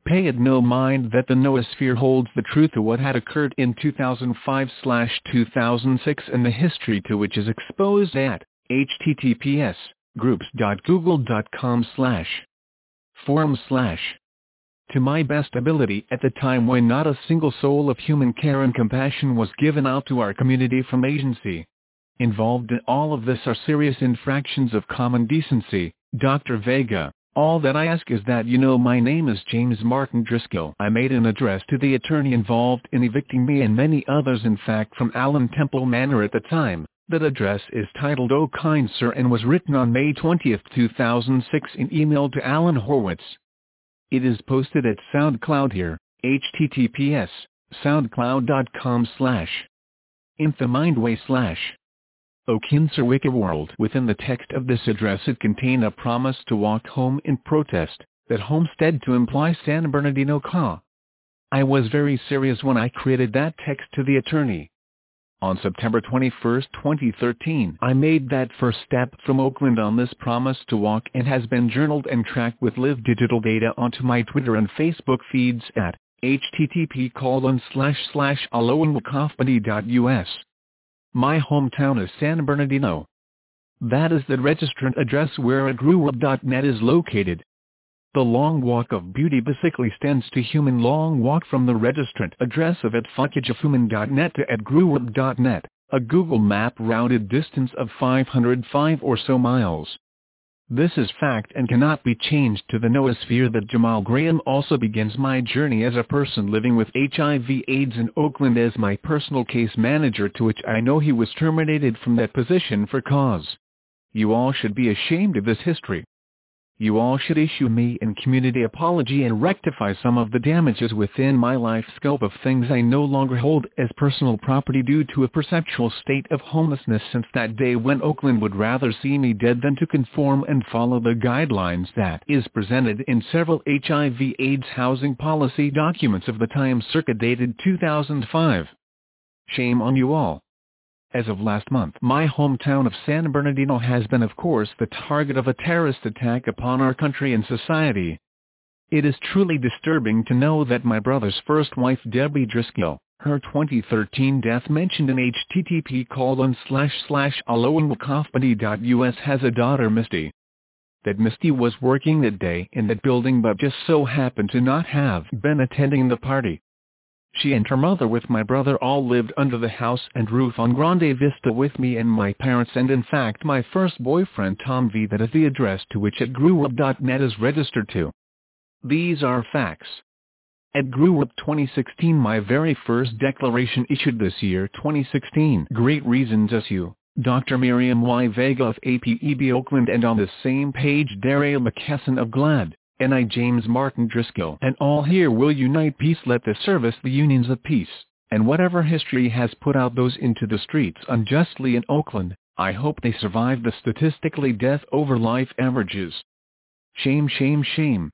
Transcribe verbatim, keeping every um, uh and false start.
Pay it no mind that the noosphere holds the truth to what had occurred in two thousand five to two thousand six and the history to which is exposed at https groups.google.com slash forum slash. To my best ability at the time when not a single soul of human care and compassion was given out to our community from agency. Involved in all of this are serious infractions of common decency, Doctor Vega. All that I ask is that you know my name is James Martin Driscoll. I made an address to the attorney involved in evicting me and many others, in fact from Allen Temple Manor at the time. That address is titled "Oh Kind Sir" and was written on May twentieth two thousand six in email to Alan Horwitz. It is posted at SoundCloud here, https soundcloud.com slash infamindway slash O Kinser Wikiworld. Within the text of this address it contained a promise to walk home in protest, that homestead to imply San Bernardino Ca. I was very serious when I created that text to the attorney. On September twenty-first twenty thirteen I made that first step from Oakland on this promise to walk, and has been journaled and tracked with live digital data onto my Twitter and Facebook feeds at http colon slash slash alohanwakofbody.us. My hometown is San Bernardino. That is the registrant address where I grew up dot net is located. The Long Walk of Beauty basically stands to human long walk from the registrant address of at fuckageofhuman dot net to at grewup dot net, a Google Map routed distance of five hundred five or so miles. This is fact and cannot be changed to the noosphere that Jamal Graham also begins my journey as a person living with H I V AIDS in Oakland as my personal case manager, to which I know he was terminated from that position for cause. You all should be ashamed of this history. You all should issue me and community apology and rectify some of the damages within my life scope of things I no longer hold as personal property due to a perceptual state of homelessness since that day when Oakland would rather see me dead than to conform and follow the guidelines that is presented in several H I V AIDS housing policy documents of the time circa dated two thousand five. Shame on you all. As of last month, my hometown of San Bernardino has been of course the target of a terrorist attack upon our country and society. It is truly disturbing to know that my brother's first wife Debbie Driscoll, her twenty thirteen death mentioned in http colon slash slash alohanwakofbody.us, has a daughter Misty. That Misty was working that day in that building but just so happened to not have been attending the party. She and her mother with my brother all lived under the house and roof on Grande Vista with me and my parents, and in fact my first boyfriend Tom V. That is the address to which at grewup dot net is registered to. These are facts. At GrewUp twenty sixteen, my very first declaration issued this year twenty sixteen. Great Reasons S U, Doctor Miriam Y. Vega of A P E B Oakland, and on the same page Daria McKesson of GLAD. And I James Martin Driscoll, and all here will unite. Peace, let this service the unions of peace, and whatever history has put out those into the streets unjustly in Oakland, I hope they survive the statistically death over life averages. Shame, shame, shame.